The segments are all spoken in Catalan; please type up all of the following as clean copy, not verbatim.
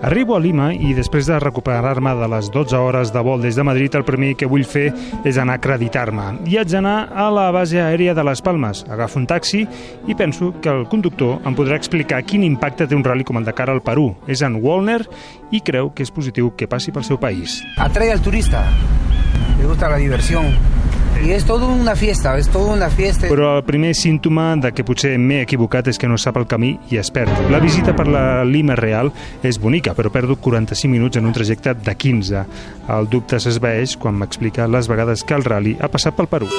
Arribo a Lima i després de recuperar-me de les 12 hores de vol des de Madrid, el primer que vull fer és anar a acreditar-me. I haig d'anar a la base aèria de Les Palmes. Agafo un taxi i penso que el conductor em podrà explicar quin impacte té un ral·li com el Dakar al Perú. És en Wallner i creu que és positiu que passi pel seu país. Atrae al turista, le gusta la diversión. I és tot una fiesta, Però el primer símptoma de que potser m'he equivocat és que no sap el camí i es perd. La visita per la Lima real és bonica, però perdo 45 minuts en un trajecte de 15. El dubte s'esvaeix quan m'explica les vegades que el ral·li ha passat pel Perú.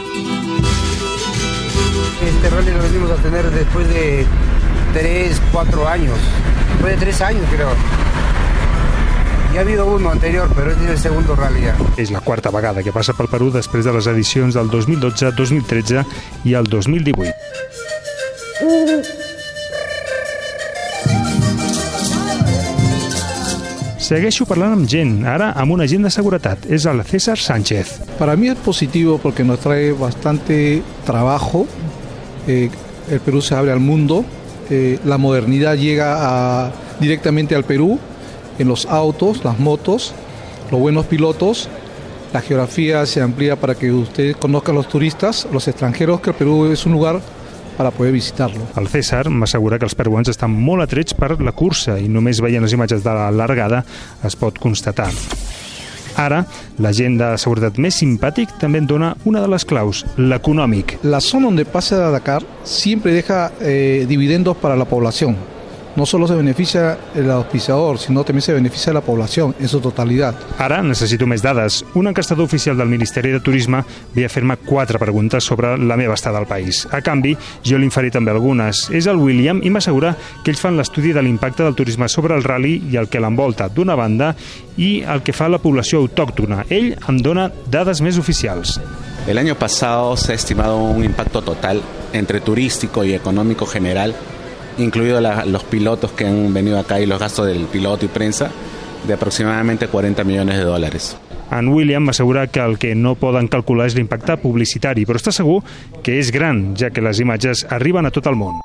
Este rally lo venimos a tener después de 3, 4 años. Después de 3 años, creo. Ja ha habido uno anterior, però és el segundo rally ja. És la quarta vegada que passa pel Perú després de les edicions del 2012, 2013 i el 2018. Segueixo parlant amb gent, ara amb un agent de seguretat. És el César Sánchez. Para mí es positivo porque nos trae bastante trabajo. El Perú se abre al mundo. La modernidad llega directamente al Perú. En los autos, las motos, los buenos pilotos, la geografía se amplía para que ustedes conozcan los turistas, los extranjeros, que el Perú es un lugar para poder visitarlo. El César m'assegura que els peruans estan molt atrets per la cursa i només veient les imatges de la largada es pot constatar. Ara, l'agent de seguretat més simpàtic també en dona una de les claus, l'econòmic. La zona donde pasa Dakar siempre deja dividendos para la población. No solo se beneficia el auspiciador, sino también se beneficia la población en su totalidad. Ara necessito més dades. Un encastador oficial del Ministeri de Turisme ve a fer-me 4 preguntes sobre la meva estada al país. A canvi, jo li'n faré també algunes. És el William i m'assegura que ells fan l'estudi de l'impacte del turisme sobre el ral·li i el que l'envolta, d'una banda, i el que fa la població autòctona. Ell em dona dades més oficials. El año pasado se ha estimado un impacto total entre turístico y económico general, incluidos los pilotos que han venido acá y los gastos del piloto y prensa, de aproximadamente $40 millones. En William m'assegura que el que no poden calcular és l'impacte publicitari, però està segur que és gran, ja que les imatges arriben a tot el món.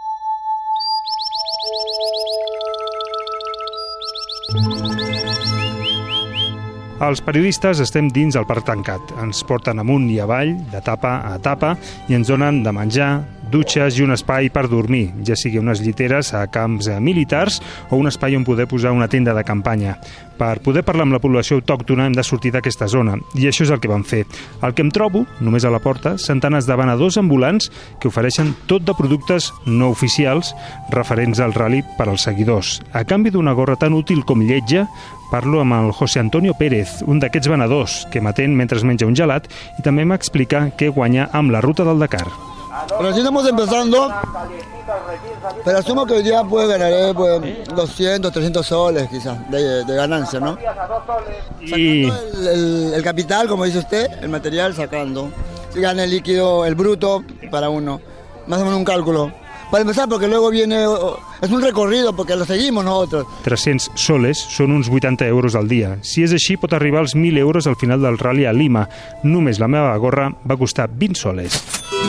Els periodistes estem dins el parc tancat. Ens porten amunt i avall, d'etapa a etapa, i ens donen de menjar, dutxes i un espai per dormir, ja sigui unes lliteres a camps militars o un espai on poder posar una tenda de campanya. Per poder parlar amb la població autòctona hem de sortir d'aquesta zona, i això és el que vam fer. El que em trobo, només a la porta, centenars de venedors ambulants que ofereixen tot de productes no oficials referents al ral·li per als seguidors. A canvi d'una gorra tan útil com lletja, parlo amb el José Antonio Pérez, un d'aquests venedors que m'atén mentre menja un gelat i també m'explica què guanya amb la ruta del Dakar. Pero si estamos empezando, pero asumo que hoy día ganaré 200, 300 soles quizás de ganancia, ¿no? Sacando el capital, como dice usted, el material sacando. Si gana el líquido, el bruto para uno, más o menos un cálculo. Para empezar, porque luego viene, es un recorrido, porque lo seguimos nosotros. 300 soles són uns 80 euros al dia. Si és així, pot arribar als 1.000 euros al final del ral·li a Lima. Només la meva gorra va costar 20 soles.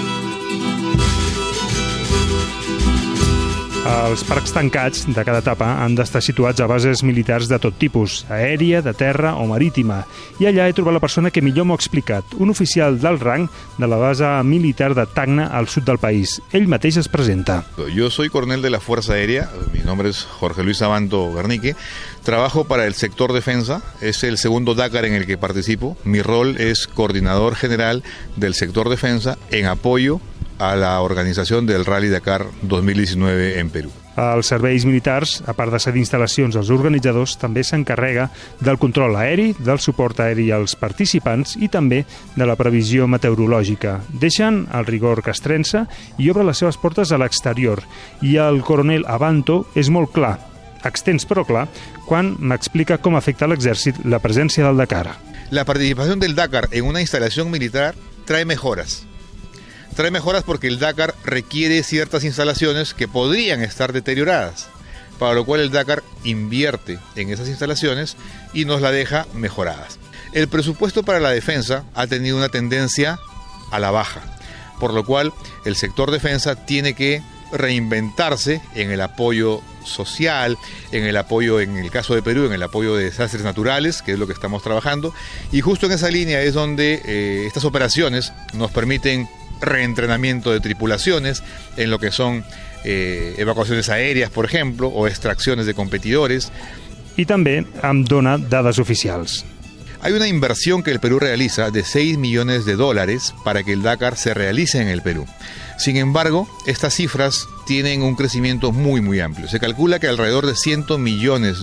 Els parcs tancats de cada etapa han d'estar situats a bases militars de tot tipus, aèria, de terra o marítima. I allà he trobat la persona que millor m'ho ha explicat, un oficial d'alt rang de la base militar de Tacna, al sud del país. Ell mateix es presenta. Yo soy coronel de la Fuerza Aérea, mi nombre es Jorge Luis Abanto Garnique, trabajo para el sector defensa, es el segundo Dakar en el que participo. Mi rol es coordinador general del sector defensa en apoyo a la organització del Rally Dakar 2019 en Perú. Els serveis militars, a part de cedir instal·lacions als organitzadors, també s'encarrega del control aeri, del suport aeri als participants i també de la previsió meteorològica. Deixen el rigor castrense i obren les seves portes a l'exterior. I el coronel Abanto és molt clar, extens però clar, quan m'explica com afecta a l'exèrcit la presència del Dakar. La participación del Dakar en una instalación militar trae mejoras. Trae mejoras porque el Dakar requiere ciertas instalaciones que podrían estar deterioradas, para lo cual el Dakar invierte en esas instalaciones y nos la deja mejoradas. El presupuesto para la defensa ha tenido una tendencia a la baja, por lo cual el sector defensa tiene que reinventarse en el apoyo social, en el apoyo, en el caso de Perú, en el apoyo de desastres naturales, que es lo que estamos trabajando, y justo en esa línea es donde estas operaciones nos permiten reentrenamiento de tripulaciones en lo que son evacuaciones aèries, por ejemplo, o extracciones de competidores. I també em dona dades oficials. Hay una inversión que el Perú realiza de $6 millones para que el Dakar se realice en el Perú. Sin embargo, estas cifras tienen un crecimiento muy amplio. Se calcula que alrededor de $100 millones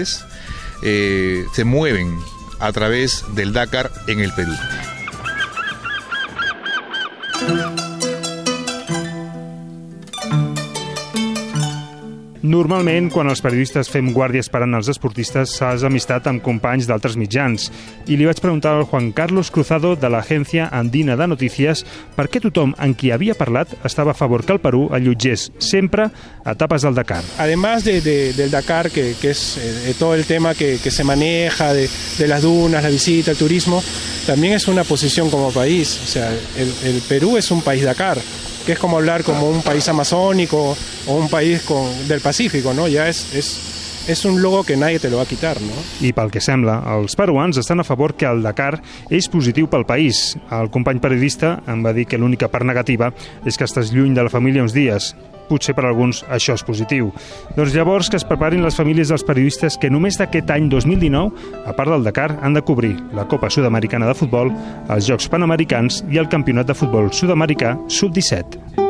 se mueven a través del Dakar en el Perú. Normalment, quan els periodistes fem guàrdia esperant els esportistes, s'has amistat amb companys d'altres mitjans. I li vaig preguntar al Juan Carlos Cruzado de l'Agència Andina de Notícies per què tothom en qui havia parlat estava a favor que el Perú allotgés sempre etapes del Dakar. Además del Dakar, que es todo el tema que se maneja, de las dunas, la visita, el turismo, también es una posición como país. O sea, el Perú es un país Dakar, que es como hablar como un país amazónico o un país del Pacífico, ¿no? Ya es un logo que nadie te lo va a quitar, ¿no? I pel que sembla, els peruans estan a favor que el Dakar és positiu pel país. El company periodista em va dir que l'única part negativa és que estàs lluny de la família uns dies. Potser per alguns això és positiu. Doncs llavors que es preparin les famílies dels periodistes que només d'aquest any 2019, a part del Dakar, han de cobrir la Copa Sud-americana de Futbol, els Jocs Panamericans i el Campionat de Futbol Sud-americà Sub-17.